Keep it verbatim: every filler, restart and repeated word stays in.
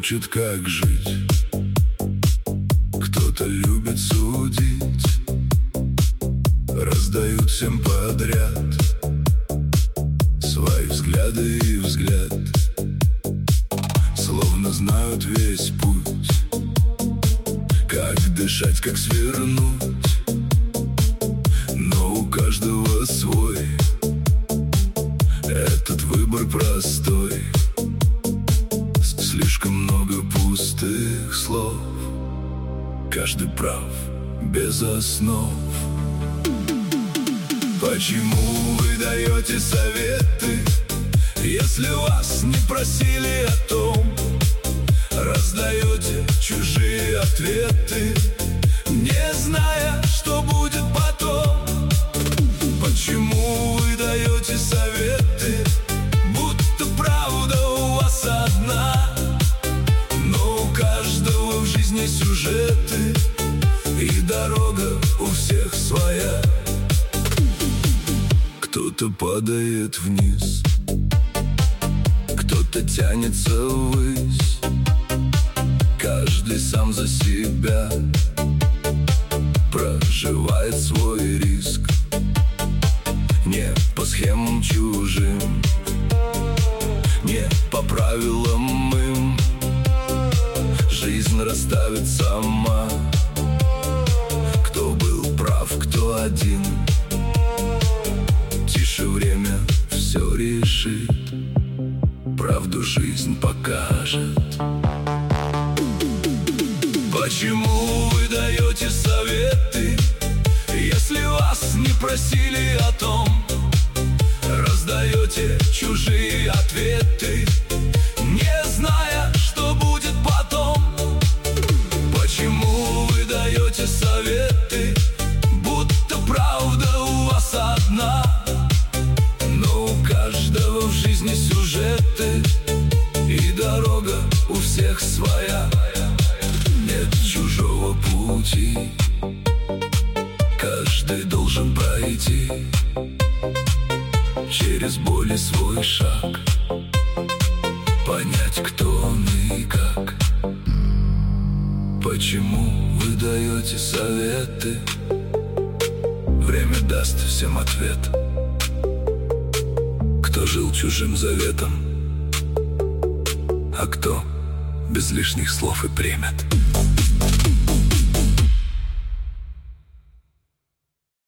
учит, как жить. Кто-то любит судить, раздают всем подряд свои взгляды и взгляд, словно знают весь путь, как дышать, как свернуть. Но у каждого свой, этот выбор простой. Слишком много пустых слов, каждый прав, без основ. Почему вы даете советы, если вас не просили о том? Раздаете чужие ответы, не зная, что будет потом. Почему вы даете советы, будто правда у вас одна? Но у каждого в жизни сюжеты, и дорога у всех своя. Кто-то падает вниз, кто-то тянется ввысь, каждый сам за себя проживает свой риск. Не по схемам чужим, не по правилам им, жизнь расставит сама, кто был прав, кто один. Тише, время все решит, правду жизнь покажет. Почему вы даете советы, если вас не просили о том? Раздаете чужие ответы, не зная, что будет потом. Почему вы даете советы, будто правда у вас одна? Но у каждого в жизни сюжеты, и дорога у всех своя. Нет чужого пути, каждый должен пройти через боль и свой шаг, понять, кто он и как. Почему вы даете советы? Время даст всем ответ. Кто жил чужим заветом, а кто без лишних слов и примет.